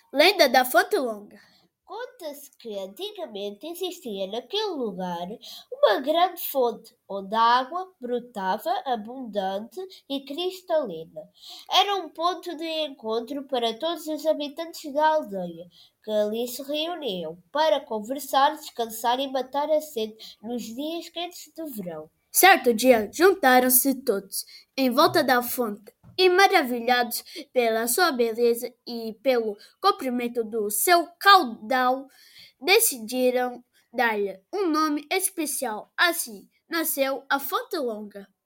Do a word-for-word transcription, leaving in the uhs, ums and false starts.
Lenda da Fonte Longa. Conta-se que antigamente existia naquele lugar uma grande fonte, onde a água brotava abundante e cristalina. Era um ponto de encontro para todos os habitantes da aldeia, que ali se reuniam para conversar, descansar e matar a sede nos dias quentes de verão. Certo dia, juntaram-se todos em volta da fonte e, maravilhados pela sua beleza e pelo comprimento do seu caudal, decidiram dar-lhe um nome especial. Assim nasceu a Fonte Longa.